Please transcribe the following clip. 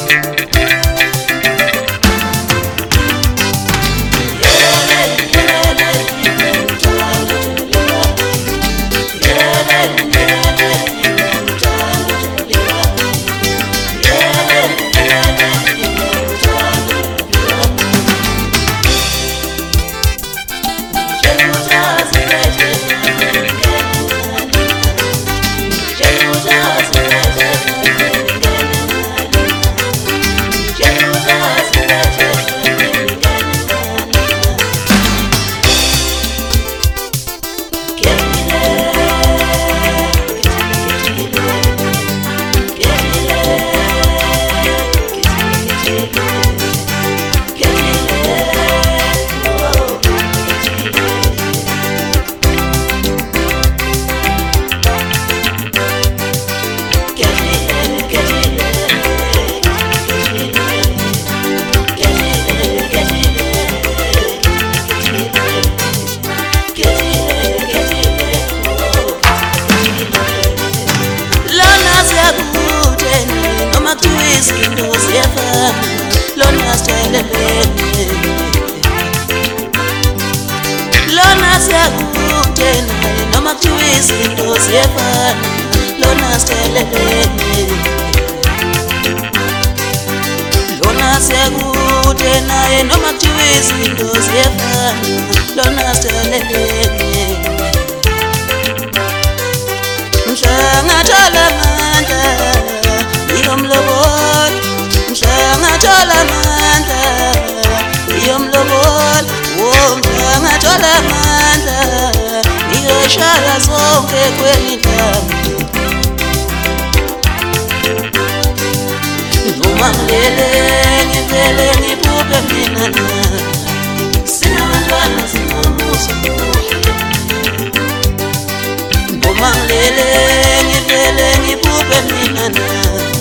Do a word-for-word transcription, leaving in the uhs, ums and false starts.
Lona stelelele Lona siyakutena noma kuthiwa izinto ziyafana Lona stelelele Lona siyakutena noma kuthiwa izinto ziyafana Lona stelelele Mhlangathola amandla iyomlobola Mhlangathola amandla iyomlobola Oh mhlangathola amandla iyoshaya zonke kwelidami Noma ngilele ngivele ngibhubhe mina Sinabantwana sinomuso muhle Noma ngilele ngivele ngibhubhe mina